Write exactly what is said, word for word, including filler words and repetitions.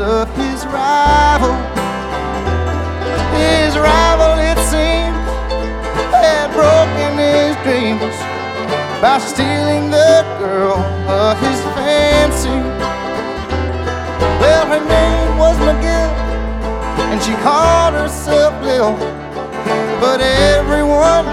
of his rival. His rival, it seemed, had broken his dreams by stealing the girl of his fancy. Well, her name was McGill, and she called herself Lil, but everyone